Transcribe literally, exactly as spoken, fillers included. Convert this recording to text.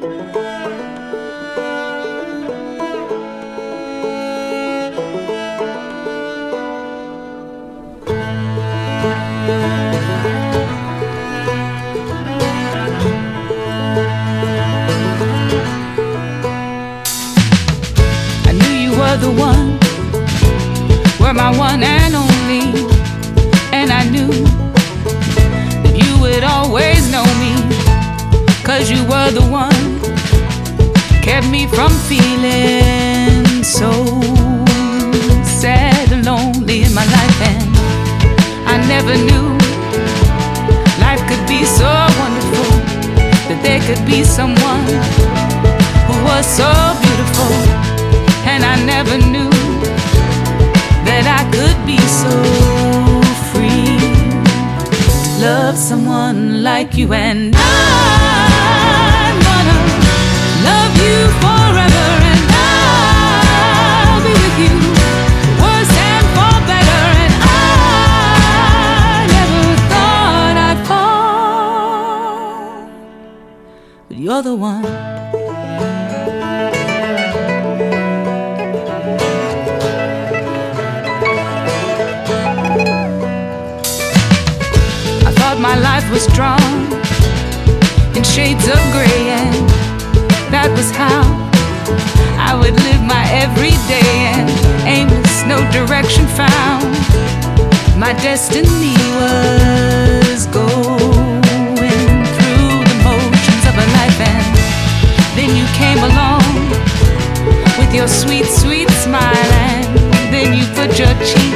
The one, were my one and only, and I knew that you would always know me, 'cause you were the one, kept me from feeling so sad and lonely in my life. And I never knew life could be so wonderful, that there could be someone who was so beautiful. And I never knew that I could be so free to love someone like you. And I'm gonna love you forever, and I'll be with you for worse and for better. And I never thought I'd fall, but you're the one. My life was drawn in shades of gray, and that was how I would live my everyday. And aimless, no direction found, my destiny was going through the motions of a life. And then you came along with your sweet, sweet smile, and then you put your cheek